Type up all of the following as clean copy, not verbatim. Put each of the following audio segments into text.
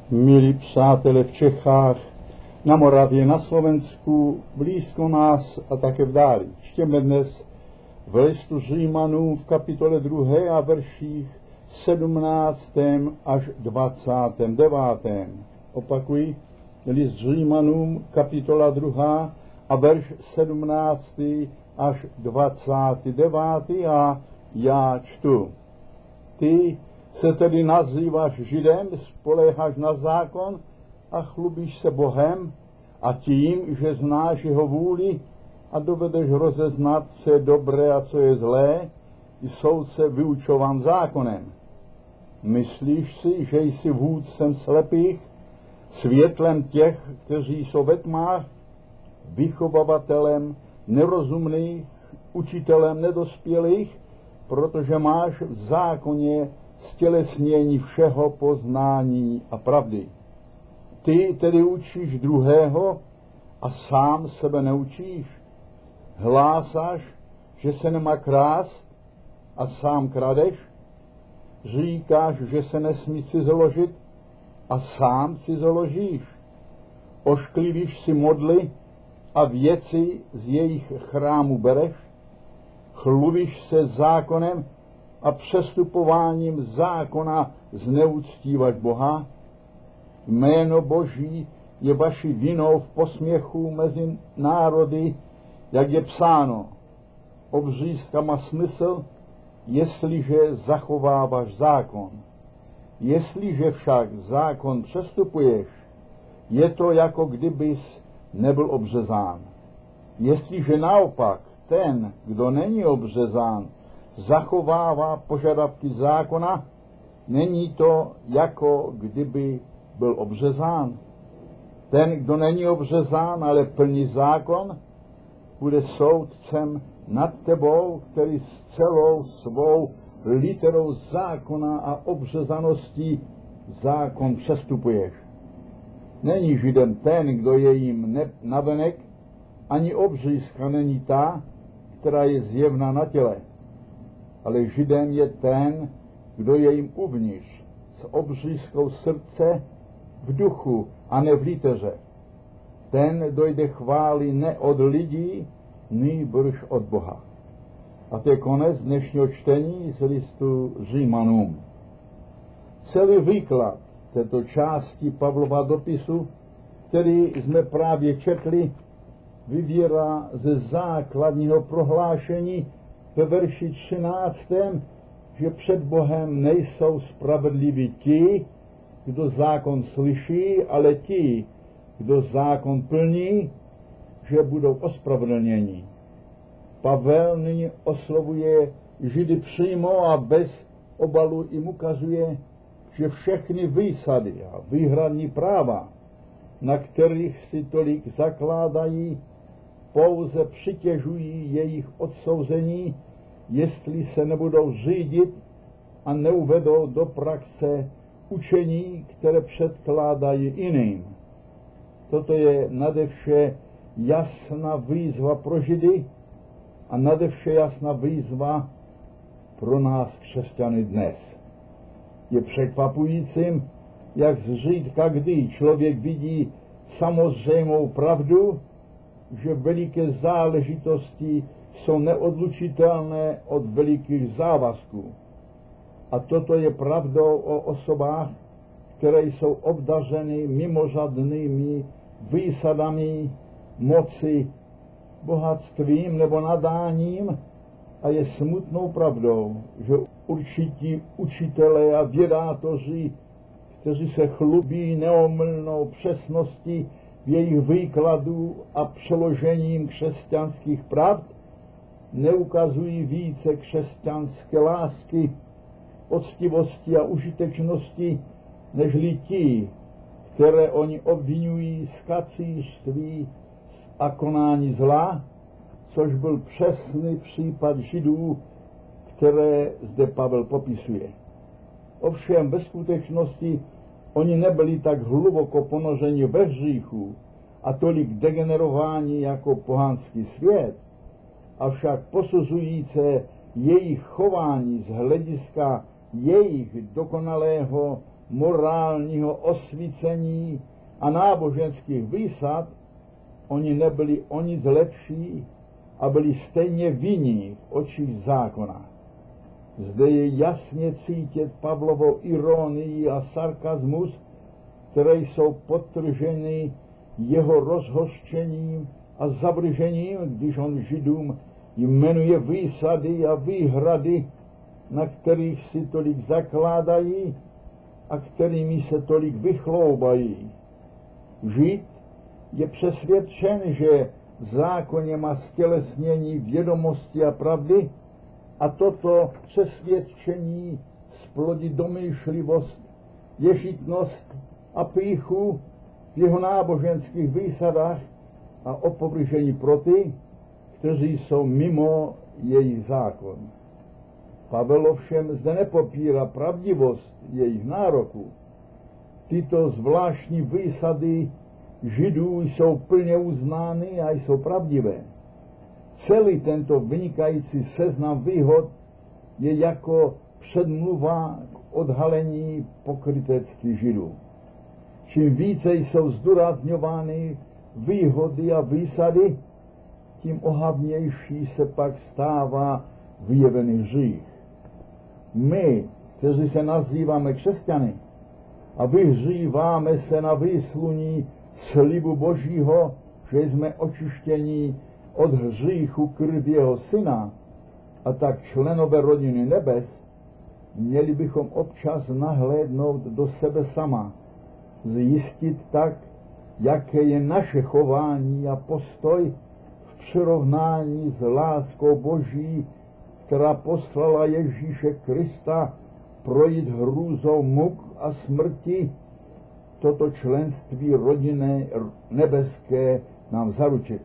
Milí přátelé v Čechách, na Moravě, na Slovensku, blízko nás a také v dáli. Čtěme dnes v listu Římanům v kapitole 2 a verších 17. až 29. Opakuji, list Římanům, kapitola 2 a verš 17. až 29. a já čtu. Ty se tedy nazýváš Židem, spoléháš na zákon a chlubíš se Bohem a tím, že znáš jeho vůli a dovedeš rozeznat, co je dobré a co je zlé, jsou se vyučován zákonem. Myslíš si, že jsi vůdcem slepých, světlem těch, kteří jsou ve tmách, vychovavatelem nerozumných, učitelem nedospělých, protože máš v zákoně stělesnění všeho poznání a pravdy. Ty tedy učíš druhého a sám sebe neučíš. Hlásáš, že se nemá krást a sám kradeš. Říkáš, že se nesmí cizoložit a sám cizoložíš. Ošklivíš si modly a věci z jejich chrámu bereš. Chlubíš se zákonem a přestupováním zákona zneuctíváš Boha. Jméno Boží je vaší vinou v posměchu mezi národy, jak je psáno. Obřízka má smysl, jestliže zachováváš zákon. Jestliže však zákon přestupuješ, je to, jako kdybys nebyl obřezán. Jestliže naopak ten, kdo není obřezán, zachovává požadavky zákona, není to, jako kdyby byl obřezán. Ten, kdo není obřezán, ale plní zákon, bude soudcem nad tebou, který s celou svou literou zákona a obřezaností zákon přestupuješ. Není Židem ten, kdo je jim navenek, ani obřízka není ta, která je zjevná na těle. Ale Židem je ten, kdo je jim uvnitř, s obřízkou srdce, v duchu a ne v liteře. Ten dojde chvály ne od lidí, nýbrž od Boha. A to je konec dnešního čtení z listu Římanům. Celý výklad této části Pavlova dopisu, který jsme právě četli, vybírá ze základního prohlášení ve verši 13., že před Bohem nejsou spravedliví ti, kdo zákon slyší, ale ti, kdo zákon plní, že budou ospravedlněni. Pavel nyní oslovuje Židy přímo a bez obalu jim ukazuje, že všechny výsady a výhradní práva, na kterých si tolik zakládají, pouze přitěžují jejich odsouzení, jestli se nebudou řídit a neuvedou do praxe učení, které předkládají jiným. Toto je nadevše jasná výzva pro Židy a nadevše jasná výzva pro nás křesťany dnes. Je překvapujícím, jak zřídka kdy člověk vidí samozřejmou pravdu, že veliké záležitosti jsou neodlučitelné od velikých závazků. A toto je pravdou o osobách, které jsou obdařeny mimořádnými výsadami moci, bohatstvím nebo nadáním, a je smutnou pravdou, že určití učitelé a vědátoři, kteří se chlubí neomylnou přesností v jejich výkladu a přeložením křesťanských pravd, neukazují více křesťanské lásky, poctivosti a užitečnosti, nežli ti, které oni obvinují z kacířství a konání zla, což byl přesný případ Židů, které zde Pavel popisuje. Ovšem ve skutečnosti oni nebyli tak hluboko ponořeni ve hříchu a tolik degenerováni jako pohanský svět, avšak posuzujíce jejich chování z hlediska jejich dokonalého morálního osvícení a náboženských výsad, oni nebyli o nic lepší a byli stejně vinní v očích zákona. Zde je jasně cítit Pavlovo ironii a sarkazmus, které jsou podtrženy jeho rozhořčením a zavržením, když on Židům jmenuje výsady a výhrady, na kterých si tolik zakládají a kterými se tolik vychloubají. Žid je přesvědčen, že v zákoně má stělesnění vědomosti a pravdy a toto přesvědčení splodí domýšlivost, ješitnost a pýchu v jeho náboženských výsadách a opovržení pro ty, kteří jsou mimo jejich zákon. Pavel ovšem zde nepopírá pravdivost jejich nároků. Tyto zvláštní výsady Židů jsou plně uznány a jsou pravdivé. Celý tento vynikající seznam výhod je jako předmluva k odhalení pokrytectví Židů. Čím více jsou zdůrazňovány výhody a výsady, tím ohavnější se pak stává vyjevený hřích. My, kteří se nazýváme křesťany a vyhříváme se na výsluní slibu Božího, že jsme očištěni od hříchu krví jeho syna a tak členové rodiny nebes, měli bychom občas nahlédnout do sebe sama, zjistit tak, jaké je naše chování a postoj v přirovnání s láskou Boží, která poslala Ježíše Krista projít hrůzou muk a smrti, toto členství rodiny nebeské nám zaručit.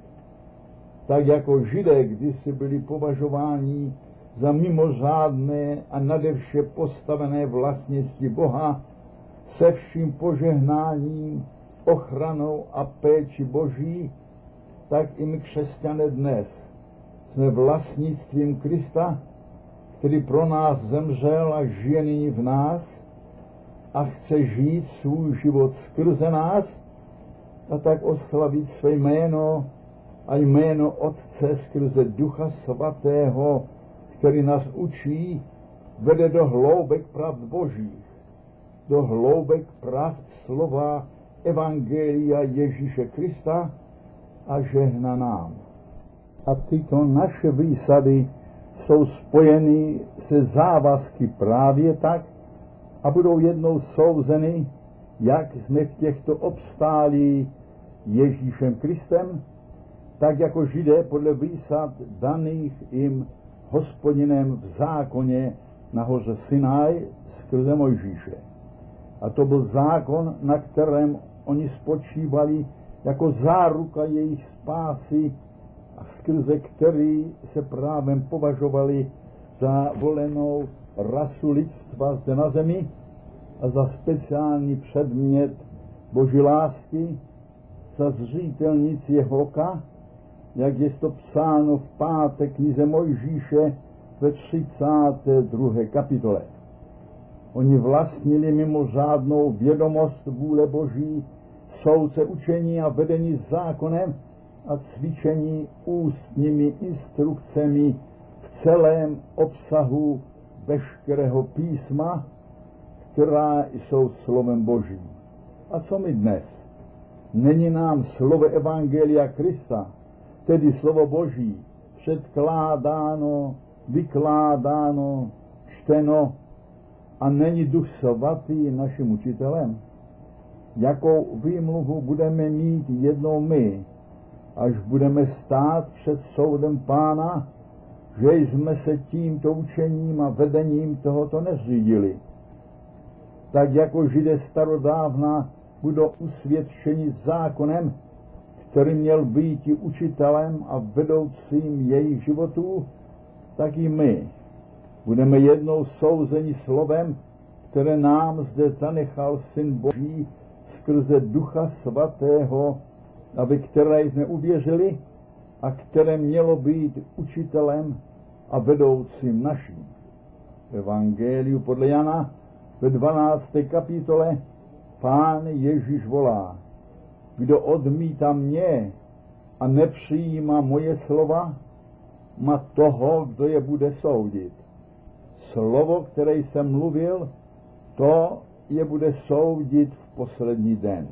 Tak jako Židé kdysi byli považováni za mimořádné a nade vše postavené vlastnictví Boha se vším požehnáním, ochranou a péči Boží, tak i my křesťané dnes jsme vlastnictvím Krista, který pro nás zemřel a žije nyní v nás a chce žít svůj život skrze nás a tak oslavit své jméno a jméno Otce skrze Ducha Svatého, který nás učí, vede do hloubek pravd Božích, do hloubek pravd slova Evangelia Ježíše Krista a žehná nám. A tyto naše výsady jsou spojeny se závazky právě tak a budou jednou souzeny, jak jsme v těchto obstálí Ježíšem Kristem, tak jako Židé podle výsad daných jim Hospodinem v zákoně na hoře Sinaj skrze Mojžíše. A to byl zákon, na kterém oni spočívali jako záruka jejich spásy a skrze který se právem považovali za volenou rasu lidstva zde na zemi a za speciální předmět Boží lásky, za zřetelnici jeho oka, jak je to psáno v 5. knize Mojžíše ve 32. kapitole. Oni vlastnili mimořádnou vědomost vůle Boží, soudce učení a vedení zákonem a cvičení ústními instrukcemi v celém obsahu veškerého písma, která jsou slovem Božím. A co my dnes? Není nám slovo Evangelia Krista, tedy slovo Boží, předkládáno, vykládáno, čteno a není Duch Svatý naším učitelem? Jakou výmluvu budeme mít jednou my, až budeme stát před soudem Pána, že jsme se tímto učením a vedením tohoto neřídili? Tak jako Židé starodávna budou usvědčeni zákonem, který měl být učitelem a vedoucím jejich životů, tak i my budeme jednou souzeni slovem, které nám zde zanechal Syn Boží skrze Ducha Svatého, aby které jsme uvěřili a které mělo být učitelem a vedoucím naším. V Evangeliu podle Jana ve 12. kapitole Pán Ježíš volá: kdo odmítá mě a nepřijímá moje slova, má toho, kdo je bude soudit. Slovo, které jsem mluvil, to je bude soudit v poslední den.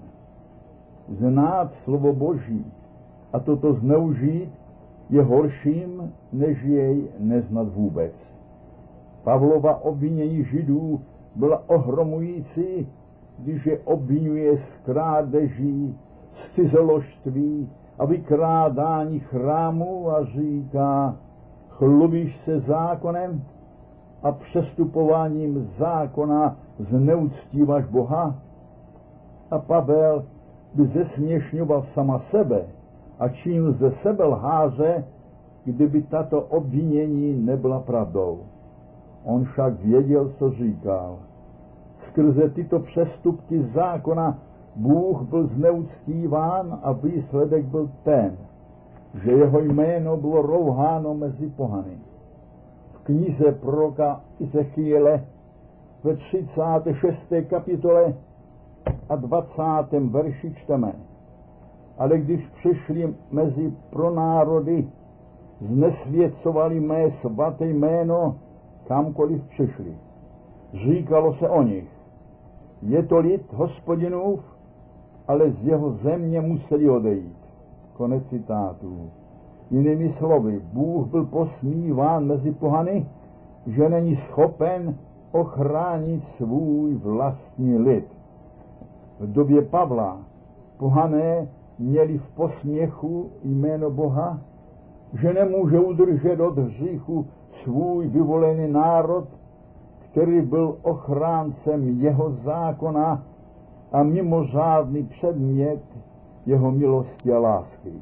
Znát slovo Boží a toto zneužít je horším, než jej neznat vůbec. Pavlova obvinění Židů byla ohromující, když je obvinuje z krádeží, z cizoložství a vykrádání chrámu a říká: chlubíš se zákonem a přestupováním zákona zneuctíváš Boha? A Pavel by zesměšňoval sama sebe a činil ze sebe lháře, kdyby tato obvinění nebyla pravdou. On však věděl, co říkal. Skrze tyto přestupky zákona Bůh byl zneuctíván a výsledek byl ten, že jeho jméno bylo rouháno mezi pohany. V knize proroka Ezechiele ve 36. kapitole a 20. verši čteme: ale když přišli mezi pronárody, znesvěcovali mé svaté jméno, kamkoliv přišli. Říkalo se o nich: je to lid Hospodinův, ale z jeho země museli odejít. Konec citátů. Jinými slovy, Bůh byl posmíván mezi pohany, že není schopen ochránit svůj vlastní lid. V době Pavla pohané měli v posměchu jméno Boha, že nemůže udržet od hříchu svůj vyvolený národ, který byl ochráncem jeho zákona a mimořádný předmět jeho milosti a lásky.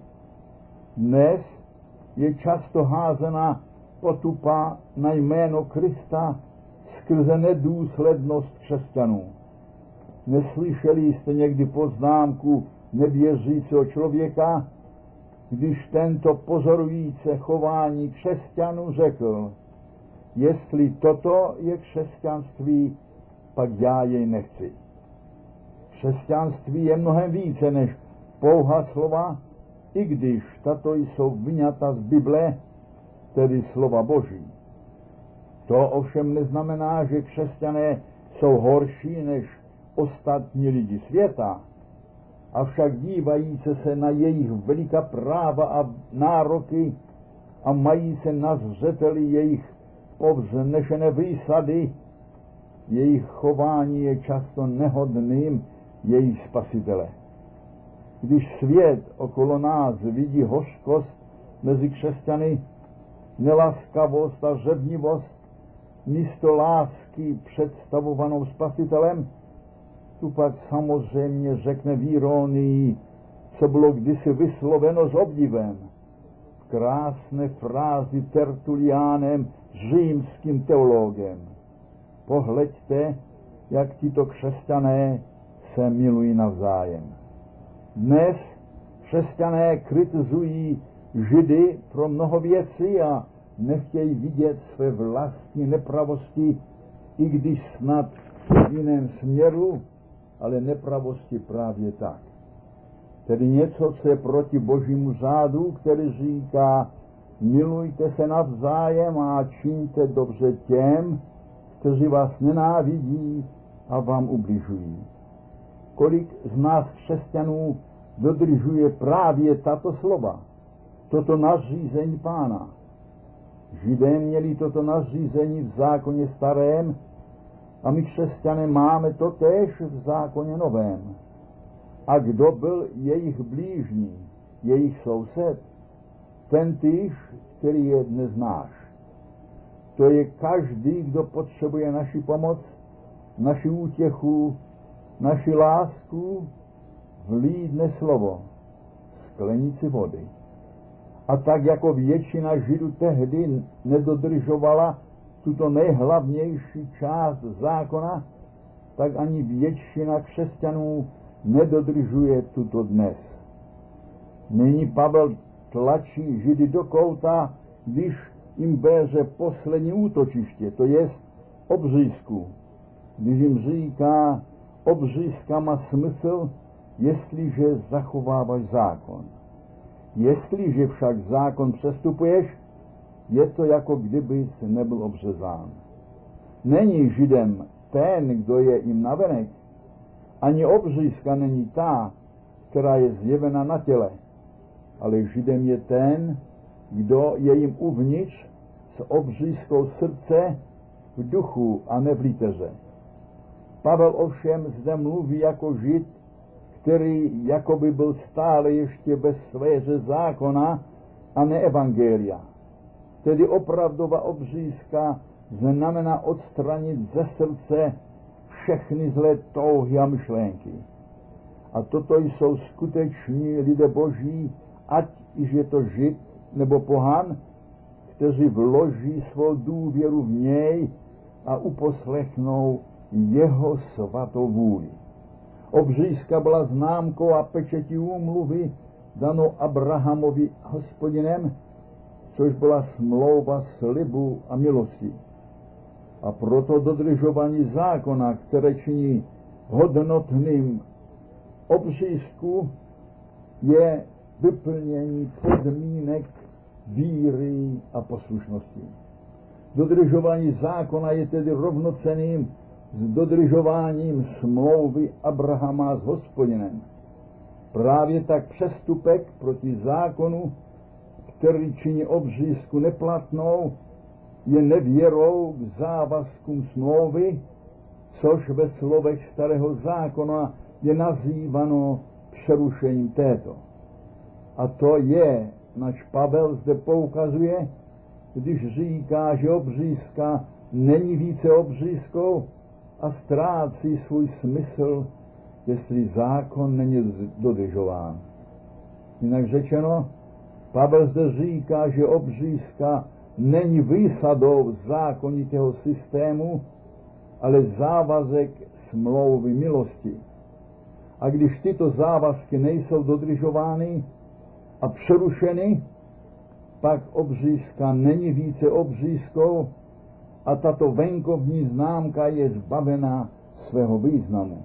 Dnes je často házena potupa na jméno Krista skrze nedůslednost křesťanů. Neslyšeli jste někdy poznámku nevěřícího člověka, když tento pozorující chování křesťanů řekl: jestli toto je křesťanství, pak já jej nechci. Křesťanství je mnohem více než pouhá slova, i když tato jsou vyňata z Bible, tedy slova Boží. To ovšem neznamená, že křesťané jsou horší než ostatní lidi světa, avšak dívajíce se na jejich veliká práva a nároky a mají se na zřeteli jejich povznešené výsady, jejich chování je často nehodným jejich spasitele. Když svět okolo nás vidí hořkost mezi křesťany, nelaskavost a řevnivost místo lásky představovanou spasitelem, tu pak samozřejmě řekne v ironii, co bylo kdysi vysloveno s obdivem, v krásné frázi Tertuliánem, římským teologem: pohleďte, jak tito křesťané se milují navzájem. Dnes křesťané kritizují Židy pro mnoho věcí a nechtějí vidět své vlastní nepravosti, i když snad v jiném směru, ale nepravosti právě tak. Tedy něco, co je proti Božímu řádu, který říká: milujte se navzájem a čiňte dobře těm, kteří vás nenávidí a vám ubližují. Kolik z nás křesťanů dodržuje právě tato slova, toto nařízení Pána? Židé měli toto nařízení v zákoně starém a my křesťané máme to též v zákoně novém. A kdo byl jejich blížní, jejich soused? Ten týž, který je dnes náš. To je každý, kdo potřebuje naši pomoc, naši útěchu, naši lásku, vlídne slovo, sklenici vody. A tak jako většina Židů tehdy nedodržovala tuto nejhlavnější část zákona, tak ani většina křesťanů nedodržuje tuto dnes. Nyní Pavel tlačí Židy do kouta, když jim bere poslední útočiště, to jest obřízku. když jim říká, obřízka má smysl, jestliže zachováváš zákon. Jestliže však zákon přestupuješ, je to jako kdybys nebyl obřezán. Není Židem ten, kdo je jim navenek, ani obřízka není ta, která je zjevena na těle, ale Židem je ten, kdo je jim uvnitř s obřízkou srdce v duchu a ne v liteře. Pavel ovšem zde mluví jako Žid, který jakoby byl stále ještě ve sféře zákona a ne evangelia. Tedy opravdová obřízka znamená odstranit ze srdce všechny zlé touhy a myšlenky. A toto jsou skuteční lidé boží, ať již je to Žid nebo pohan, kteří vloží svou důvěru v něj a uposlechnou jeho svatou vůli. Obřízka byla známkou a pečetí úmluvy danou Abrahamovi Hospodinem, což byla smlouva slibu a milosti. A proto dodržování zákona, které činí hodnotným obřízku, je vyplnění podmínek víry a poslušnosti. Dodržování zákona je tedy rovnocenným s dodržováním smlouvy Abrahama s Hospodinem. Právě tak přestupek proti zákonu, který činí obřízku neplatnou, je nevěrou k závazkům smlouvy, což ve slovech starého zákona je nazýváno přerušením této. A to je, nač Pavel zde poukazuje, když říká, že obřízka není více obřízkou a ztrácí svůj smysl, jestli zákon není dodržován. Jinak řečeno, Pavel zde říká, že obřízka není výsadou zákonitého systému, ale závazek smlouvy milosti. A když tyto závazky nejsou dodržovány a přerušeny, pak obřízka není více obřízkou a tato venkovní známka je zbavena svého významu.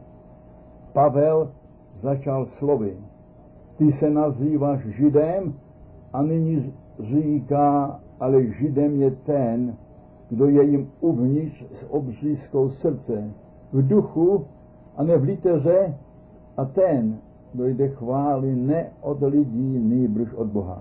Pavel začal slovy: ty se nazýváš Židem, a nyní říká, ale Židem je ten, kdo je jim uvnitř s obřízkou srdce, v duchu a ne v liteře, a ten, kdo jde chvály ne od lidí, nýbrž od Boha.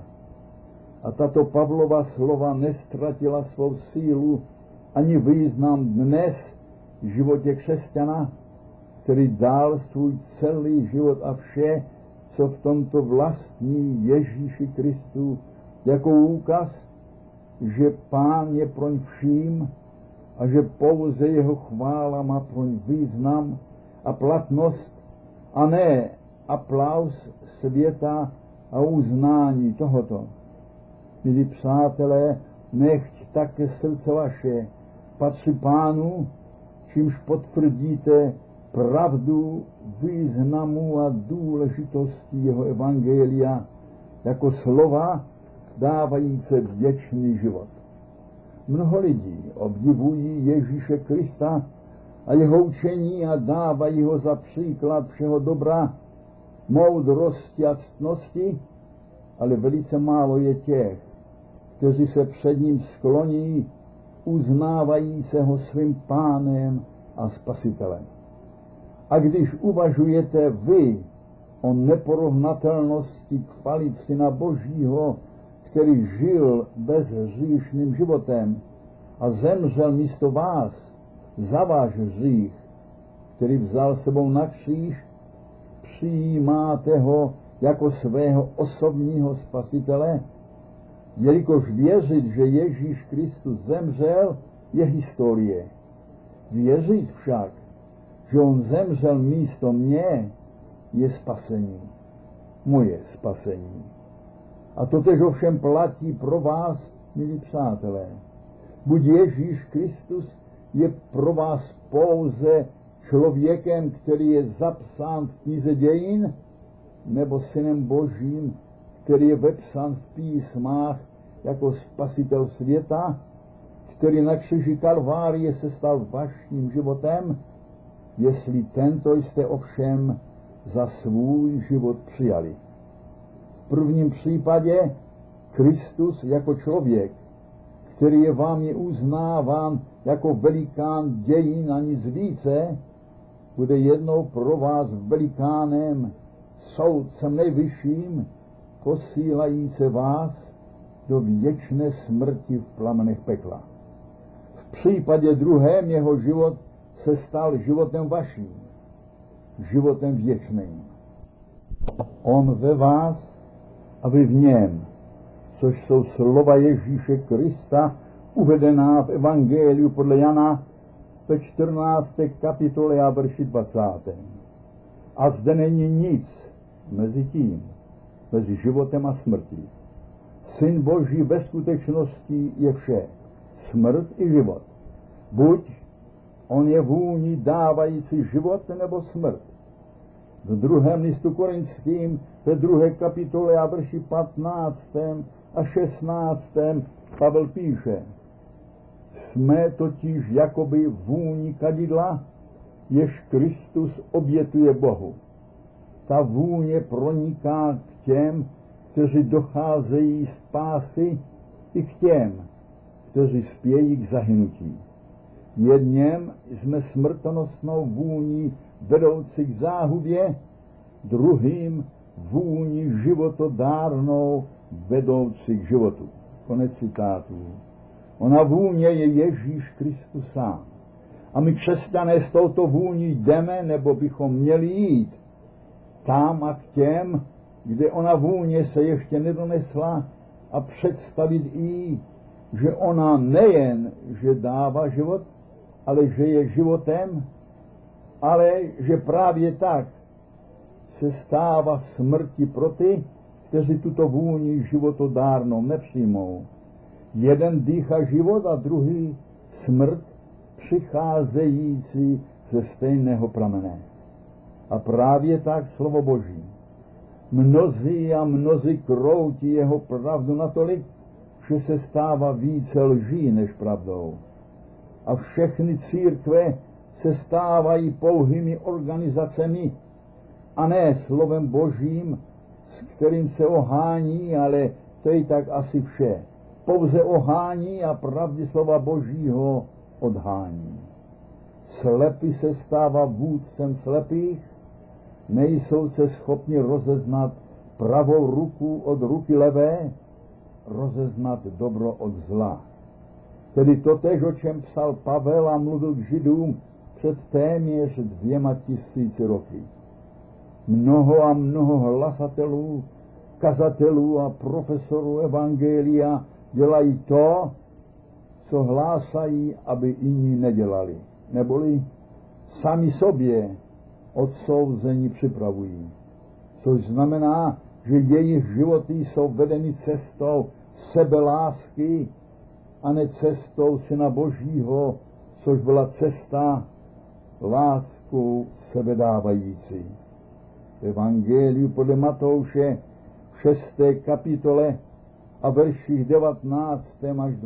A tato Pavlova slova nestratila svou sílu ani význam dnes v životě křesťana, který dal svůj celý život a vše, co v tomto vlastní Ježíši Kristu, jako úkaz, že Pán je proň vším a že pouze jeho chvála má proň význam a platnost a ne aplaus světa a uznání tohoto. Milí přátelé, nechť také srdce vaše patří Pánu, čímž potvrdíte pravdu významu a důležitosti jeho evangelia jako slova dávající věčný život. Mnoho lidí obdivují Ježíše Krista a jeho učení a dávají ho za příklad všeho dobra, moudrosti a ctnosti, ale velice málo je těch, kteří se před ním skloní, uznávají se ho svým Pánem a Spasitelem. A když uvažujete vy o neporovnatelnosti chvalit Syna Božího, který žil bezhříšným životem a zemřel místo vás za váš hřích, který vzal sebou na kříž, přijímáte ho jako svého osobního spasitele, jelikož věřit, že Ježíš Kristus zemřel, je historie. Věřit však, že on zemřel místo mě, je spasení. Moje spasení. A totež ovšem platí pro vás, milí přátelé. Buď Ježíš Kristus je pro vás pouze člověkem, který je zapsán v knize dějin, nebo Synem Božím, který je vepsán v písmách jako spasitel světa, který na kříži Kalvárie se stal vaším životem, jestli tento jste ovšem za svůj život přijali. V prvním případě Kristus jako člověk, který je vámi uznáván jako velikán dějin a nic více, bude jednou pro vás velikánem, soudcem nejvyšším, posílajíce vás do věčné smrti v plamenech pekla. V případě druhém jeho život se stal životem vaším, životem věčným. On ve vás a vy v něm, což jsou slova Ježíše Krista uvedená v Evangeliu podle Jana ve 14. kapitole a verši 20. A zde není nic mezi tím, mezi životem a smrtí. Syn Boží ve skutečnosti je vše, smrt i život. Buď on je vůni dávající život nebo smrt. V druhém listu Korinským, ve 2. kapitole a verši 15. a 16. Pavel píše: jsme totiž jakoby vůni kadidla, jež Kristus obětuje Bohu. Ta vůně proniká k těm, kteří docházejí spásy, i k těm, kteří spějí k zahynutí. Jedněm jsme smrtonosnou vůní vedoucí k záhubě, druhým vůní životodárnou vedoucí k životu. Konec citátu. Ona vůně je Ježíš Kristus sám. A my křesťané s touto vůní jdeme, nebo bychom měli jít tam a k těm, kde ona vůně se ještě nedonesla, a představit jí, že ona nejen, že dává život, ale že je životem, ale že právě tak se stává smrti pro ty, kteří tuto vůni životodárnou nepřijmou. Jeden dýchá život a druhý smrt, přicházející ze stejného pramene. A právě tak slovo Boží. Mnozí a mnozí kroutí jeho pravdu natolik, že se stává více lží než pravdou. A všechny církve se stávají pouhými organizacemi a ne slovem Božím, s kterým se ohání, ale to je tak asi vše. Pouze ohání a pravdy slova Božího odhání. Slepý se stává vůdcem slepých, nejsou se schopni rozeznat pravou ruku od ruky levé, rozeznat dobro od zla. Tedy totéž, o čem psal Pavel a mluvil k Židům před téměř 2000 roky. Mnoho a mnoho hlasatelů, kazatelů a profesorů evangelia dělají to, co hlásají, aby jiní nedělali. Neboli sami sobě odsouzení připravují. Což znamená, že jejich životy jsou vedeny cestou sebelásky a ne cestou Syna Božího, což byla cesta lásku sebedávající. V Evangeliu podle Matouše v 6. kapitole a verších 19. až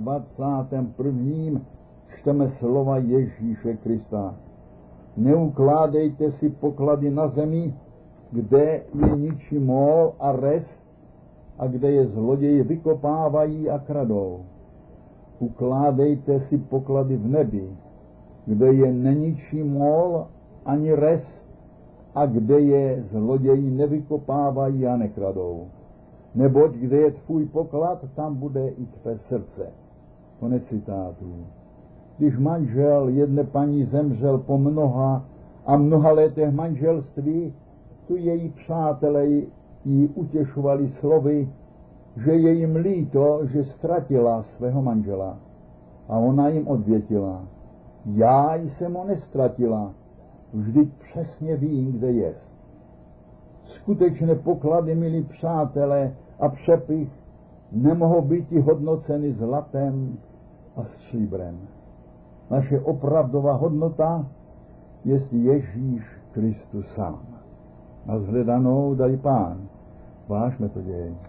21. čteme slova Ježíše Krista. Neukládejte si poklady na zemi, kde je ničí mól a res a kde je zloději vykopávají a kradou. Ukládejte si poklady v nebi, kde je neničí mól ani res a kde je zloději nevykopávají a nekradou. Neboť kde je tvůj poklad, tam bude i tvé srdce. Konec citátu. Když manžel jedné paní zemřel po mnoha letech manželství, tu její přátelé ji utěšovali slovy, že je jim líto, že ztratila svého manžela. A ona jim odvětila: já jsem ho nestratila, vždyť přesně vím, kde jest. Skutečné poklady, milí přátelé, a přepich nemohou být hodnoceny zlatem a stříbrem. Naše opravdová hodnota je Ježíš Kristus sám. Na shledanou, daj Pán, vážme to děj.